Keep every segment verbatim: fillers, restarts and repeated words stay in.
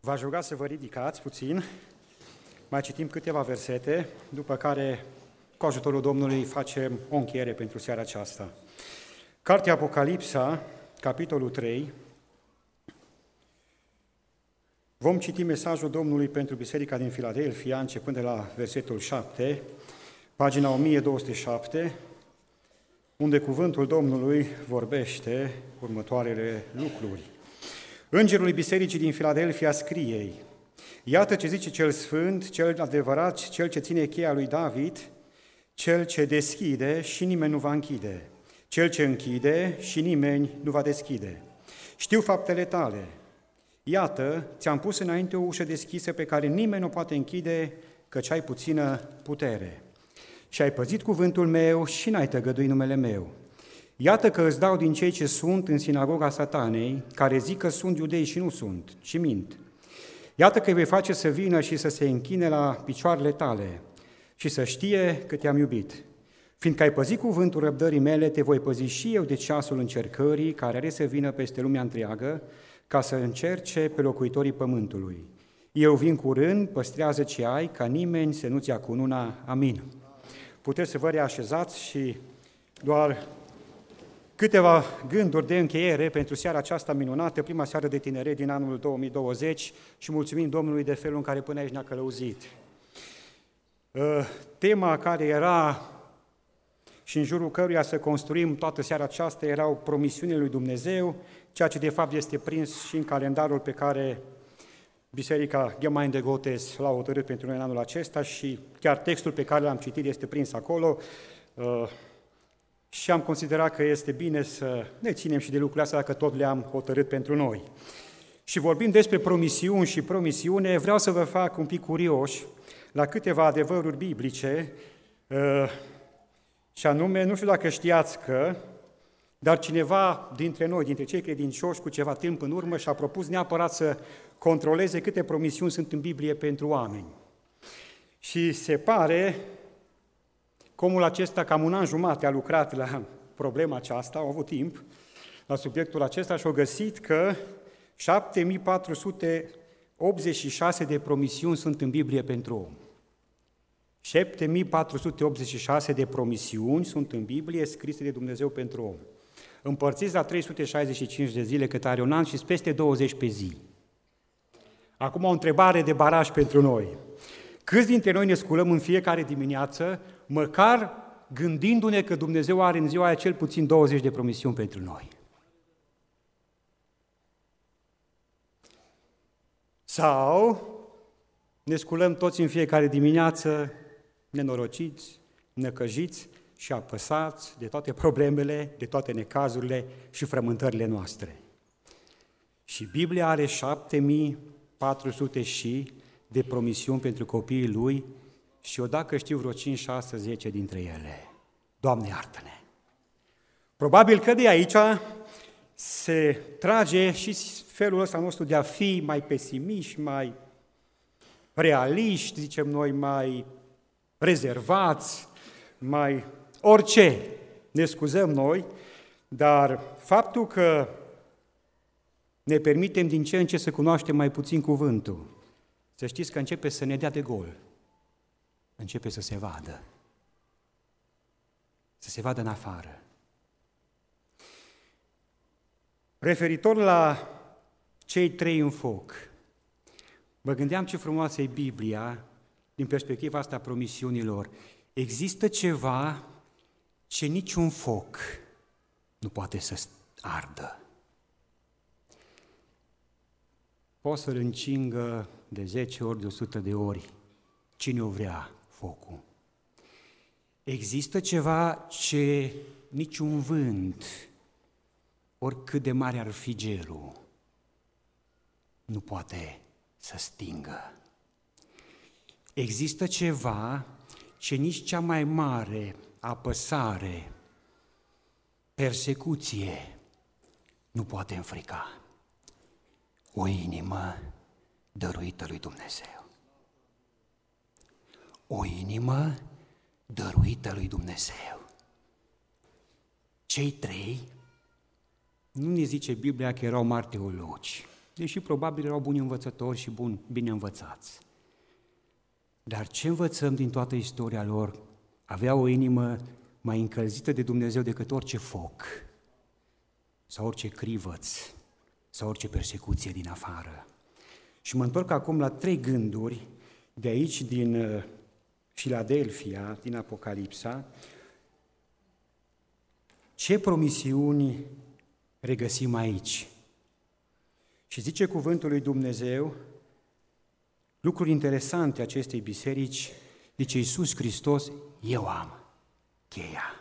V-aș ruga să vă ridicați puțin, mai citim câteva versete, după care, cu ajutorul Domnului, facem o încheiere pentru seara aceasta. Cartea Apocalipsa, capitolul trei, vom citi mesajul Domnului pentru Biserica din Filadelfia, începând de la versetul șapte, pagina o mie două sute șapte, unde cuvântul Domnului vorbește următoarele lucruri. Îngerul Bisericii din Filadelfia scrie: iată ce zice cel sfânt, cel adevărat, cel ce ține cheia lui David, cel ce deschide și nimeni nu va închide, cel ce închide și nimeni nu va deschide. Știu faptele tale. Iată, ți-am pus înainte o ușă deschisă pe care nimeni nu poate închide, căci ai puțină putere. Și ai păzit cuvântul meu și n-ai tăgăduit numele meu. Iată că îți dau din cei ce sunt în sinagoga Satanei, care zic că sunt iudei și nu sunt, ci mint. Iată că îi vei face să vină și să se închine la picioarele tale și să știe că te-am iubit. Fiindcă ai păzit cuvântul răbdării mele, te voi păzi și eu de ceasul încercării care are să vină peste lumea întreagă, ca să încerce pe locuitorii pământului. Eu vin curând, păstrează ce ai, ca nimeni să nu-ți ia cununa. Amin. Puteți să vă reașezați și doar câteva gânduri de încheiere pentru seara aceasta minunată, prima seară de tineret din anul două mii douăzeci, și mulțumim Domnului de felul în care până aici ne-a călăuzit. Tema care era și în jurul căruia să construim toată seara aceasta erau promisiunile lui Dumnezeu, ceea ce de fapt este prins și în calendarul pe care Biserica Gemeinde Gottes l-a hotărât pentru noi în anul acesta și chiar textul pe care l-am citit este prins acolo. Și am considerat că este bine să ne ținem și de lucrurile astea dacă tot le-am hotărât pentru noi. Și vorbim despre promisiuni și promisiune, vreau să vă fac un pic curioși la câteva adevăruri biblice, și anume, nu știu dacă știați că, dar cineva dintre noi, dintre cei credincioși, cu ceva timp în urmă, și-a propus neapărat să controleze câte promisiuni sunt în Biblie pentru oameni. Și se pare că omul acesta, cam un an jumate, a lucrat la problema aceasta, a avut timp la subiectul acesta și a găsit că șapte mii patru sute optzeci și șase de promisiuni sunt în Biblie pentru om. șapte mii patru sute optzeci și șase de promisiuni sunt în Biblie scrise de Dumnezeu pentru om. Împărțiți la trei sute șaizeci și cinci de zile cât are un an și peste douăzeci pe zi. Acum o întrebare de baraj pentru noi. Câți dintre noi ne sculăm în fiecare dimineață, măcar gândindu-ne că Dumnezeu are în ziua aia cel puțin douăzeci de promisiuni pentru noi? Sau ne sculăm toți în fiecare dimineață, nenorociți, năcăjiți și apăsați de toate problemele, de toate necazurile și frământările noastre. Și Biblia are șapte mii patru sute și de promisiuni pentru copiii Lui și eu dacă știu vreo cinci, șase, zece dintre ele. Doamne, iartă-ne! Probabil că de aici se trage și felul ăsta nostru de a fi mai pesimiști, mai realiști, zicem noi, mai rezervați, mai orice, ne scuzăm noi, dar faptul că ne permitem din ce în ce să cunoaștem mai puțin cuvântul, să știți că începe să ne dea de gol, începe să se vadă, să se vadă în afară. Referitor la cei trei în foc, mă gândeam ce frumoasă e Biblia din perspectiva asta a promisiunilor. Există ceva ce niciun foc nu poate să ardă. Poți să-l încingă de zece ori, de o sută de ori, cine o vrea focul. Există ceva ce niciun vânt, oricât de mare ar fi gelul, nu poate să stingă. Există ceva ce nici cea mai mare apăsare, persecuție, nu poate înfrica. O inimă dăruită lui Dumnezeu. O inimă dăruită lui Dumnezeu. Cei trei, nu ne zice Biblia că erau mari teologi, deși probabil erau buni învățători și buni, bine învățați. Dar ce învățăm din toată istoria lor? Aveau o inimă mai încălzită de Dumnezeu decât orice foc, sau orice crivăț, sau orice persecuție din afară. Și mă întorc acum la trei gânduri de aici, din Filadelfia, din Apocalipsa. Ce promisiuni regăsim aici? Și zice cuvântul lui Dumnezeu, lucruri interesante acestei biserici, zice Iisus Hristos, eu am cheia.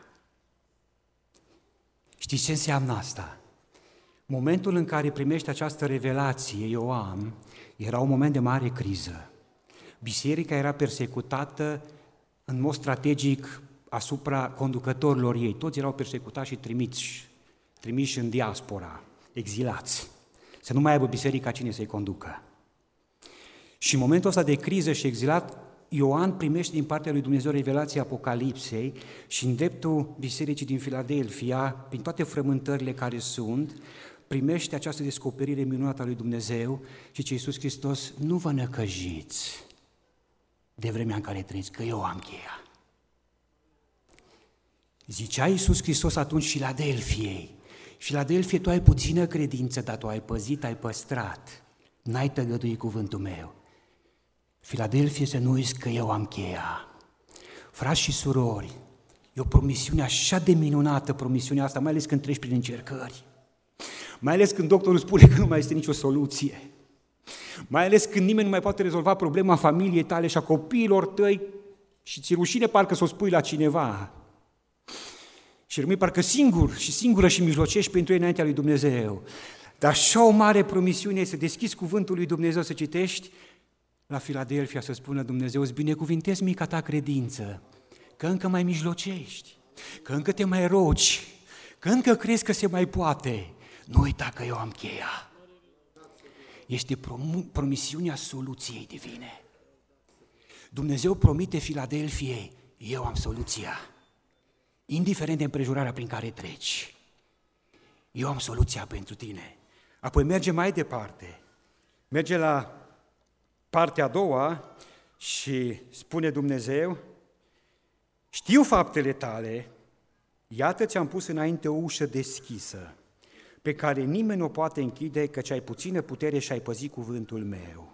Știți ce înseamnă asta? Momentul în care primește această revelație, eu am, era un moment de mare criză. Biserica era persecutată în mod strategic asupra conducătorilor ei. Toți erau persecutați și trimiși, trimiși în diaspora, exilați. Să nu mai aibă biserica cine să-i conducă. Și în momentul ăsta de criză și exilat, Ioan primește din partea lui Dumnezeu revelația Apocalipsei și în dreptul bisericii din Filadelfia, prin toate frământările care sunt, primește această descoperire minunată a lui Dumnezeu și ce Iisus Hristos, nu vă năcăjiți de vremea în care trăiți, că eu am cheia. Zicea Iisus Hristos atunci Filadelfiei, Filadelfie, tu ai puțină credință, dar tu ai păzit, ai păstrat, n-ai tăgăduit cuvântul meu. Filadelfie, să nu uiți că eu am cheia. Frați și surori, e o promisiune așa de minunată, promisiunea asta, mai ales când treci prin încercări, mai ales când doctorul spune că nu mai este nicio soluție, mai ales când nimeni nu mai poate rezolva problema familiei tale și a copiilor tăi și ți-e rușine parcă să o spui la cineva și rămâi parcă singur și singură și mijlocești pentru ei înaintea lui Dumnezeu. Dar așa o mare promisiune e să deschizi cuvântul lui Dumnezeu, să citești la Filadelfia, să spună Dumnezeu, îți binecuvintez mica ta credință, că încă mai mijlocești, că încă te mai rogi, că încă crezi că se mai poate. Nu uita că eu am cheia. Este prom- promisiunea soluției divine. Dumnezeu promite Filadelfiei, eu am soluția. Indiferent de împrejurarea prin care treci, eu am soluția pentru tine. Apoi merge mai departe, merge la partea a doua și spune Dumnezeu, știu faptele tale, iată ți-am pus înainte o ușă deschisă, pe care nimeni nu o poate închide, căci ai puțină putere și ai păzit cuvântul meu.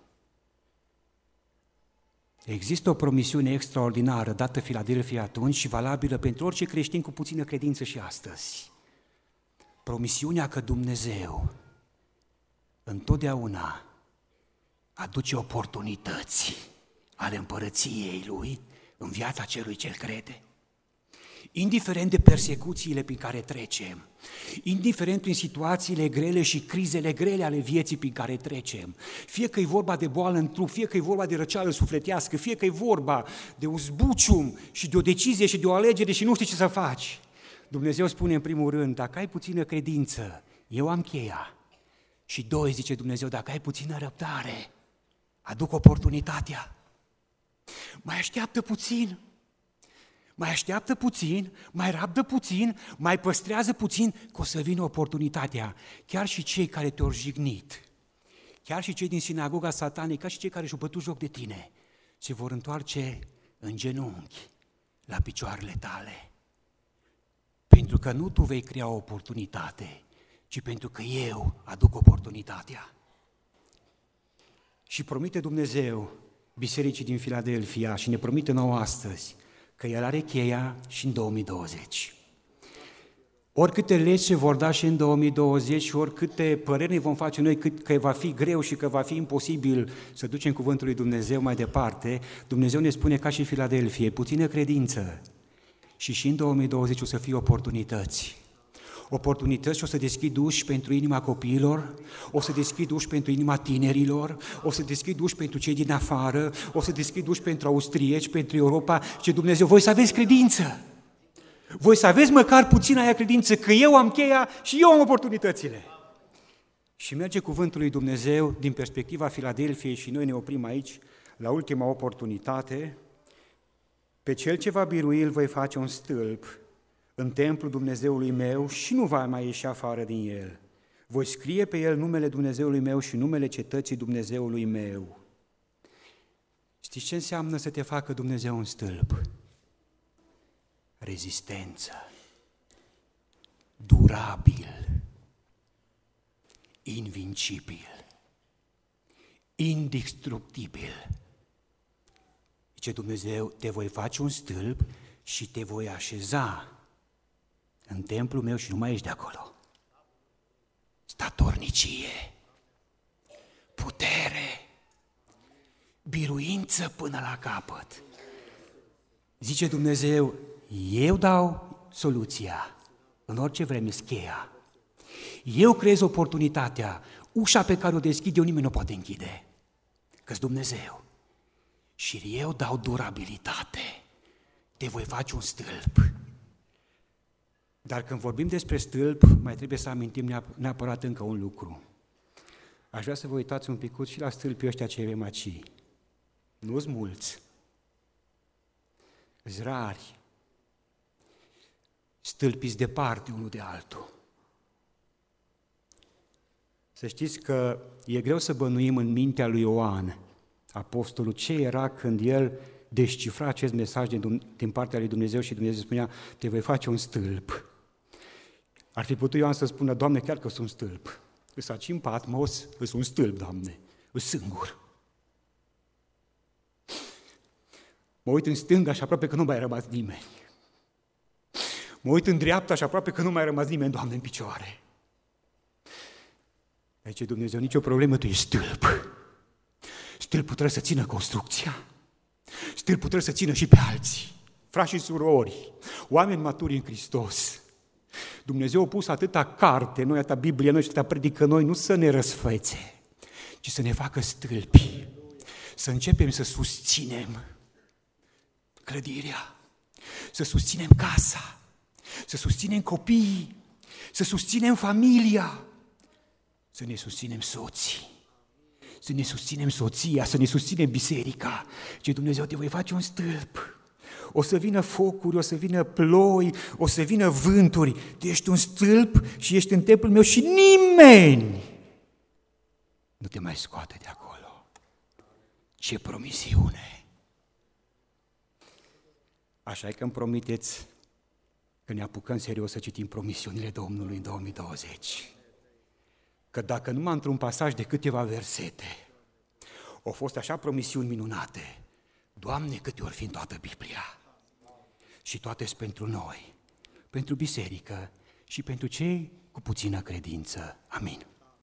Există o promisiune extraordinară dată Filadelfia atunci și valabilă pentru orice creștin cu puțină credință și astăzi. Promisiunea că Dumnezeu întotdeauna aduce oportunități ale împărăției Lui în viața celui ce-L crede. Indiferent de persecuțiile prin care trecem, indiferent prin situațiile grele și crizele grele ale vieții prin care trecem, fie că e vorba de boală în trup, fie că e vorba de răceală sufletească, fie că e vorba de un zbucium și de o decizie și de o alegere și nu știi ce să faci, Dumnezeu spune în primul rând, dacă ai puțină credință, eu am cheia. Și doi, zice Dumnezeu, dacă ai puțină răbdare, aduc oportunitatea. Mai așteaptă puțin, mai așteaptă puțin, mai rabdă puțin, mai păstrează puțin, că o să vină oportunitatea. Chiar și cei care te-au jignit, chiar și cei din sinagoga satanică, ca și cei care și-au bătut joc de tine, se vor întoarce în genunchi la picioarele tale. Pentru că nu tu vei crea o oportunitate, ci pentru că eu aduc oportunitatea. Și promite Dumnezeu bisericii din Filadelfia și ne promite nouă astăzi că El are cheia și în două mii douăzeci. Oricâte legi se vor da și în două mii douăzeci și oricâte păreri ne vom face noi că va fi greu și că va fi imposibil să ducem cuvântul lui Dumnezeu mai departe, Dumnezeu ne spune ca și Filadelfie, puțină credință și și în două mii douăzeci o să fie oportunități. Oportunități și o să deschid uși pentru inima copiilor, o să deschid uși pentru inima tinerilor, o să deschid uși pentru cei din afară, o să deschid uși pentru austrieci, pentru Europa și Dumnezeu, voi să aveți credință, voi să aveți măcar puțin aia credință că eu am cheia și eu am oportunitățile. Și merge cuvântul lui Dumnezeu din perspectiva Filadelfiei și noi ne oprim aici la ultima oportunitate, pe cel ce va birui îl voi face un stâlp în templul Dumnezeului meu și nu va mai ieși afară din el. Voi scrie pe el numele Dumnezeului meu și numele cetății Dumnezeului meu. Știți ce înseamnă să te facă Dumnezeu un stâlp? Rezistență, durabil, invincibil, indestructibil. Zice Dumnezeu, te voi face un stâlp și te voi așeza în templul meu și nu mai ești de acolo. Statornicie, putere, biruință până la capăt. Zice Dumnezeu, eu dau soluția, în orice vreme cheia. Eu creez oportunitatea, ușa pe care o deschid eu nimeni nu poate închide, că-s Dumnezeu. Și eu dau durabilitate, te voi face un stâlp. Dar când vorbim despre stâlp, mai trebuie să amintim neapărat încă un lucru. Aș vrea să vă uitați un picuț și la stâlpii ăștia ce avem aici. Nu-s mulți, îs rari, stâlpiți departe unul de altul. Să știți că e greu să bănuim în mintea lui Ioan, apostolul, ce era când el descifra acest mesaj din, din partea lui Dumnezeu și Dumnezeu spunea, te voi face un stâlp. Ar fi putut Ioan să spună, Doamne, chiar că sunt un stâlp. Îs aici în Patmos, îs un stâlp, Doamne, îs singur. Mă uit în stânga și aproape că nu mai a rămas nimeni. Mă uit în dreapta și aproape că nu mai a rămas nimeni, Doamne, în picioare. Aici, Dumnezeu, nicio problemă, tu ești stâlp. Stâlpul trebuie să țină construcția. Stâlpul trebuie să țină și pe alții. Frați și surori, oameni maturi în Hristos. Dumnezeu a pus atâta carte, noi atâta Biblie, noi și atâta predică noi, nu să ne răsfățe, ci să ne facă stâlpi. Să începem să susținem clădirea, să susținem casa, să susținem copiii, să susținem familia, să ne susținem soții, să ne susținem soția, să ne susținem biserica. Ce Dumnezeu, te voi face un stâlp. O să vină focuri, o să vină ploi, o să vină vânturi. Tu ești un stâlp și ești în templul meu și nimeni nu te mai scoate de acolo. Ce promisiune! Așa e că îmi promiteți că ne apucăm serios să citim promisiunile Domnului în două mii douăzeci. Că dacă numai într-un pasaj de câteva versete au fost așa promisiuni minunate, Doamne, câte ori fi în toată Biblia. Și toate sunt pentru noi, pentru biserică și pentru cei cu puțină credință. Amin.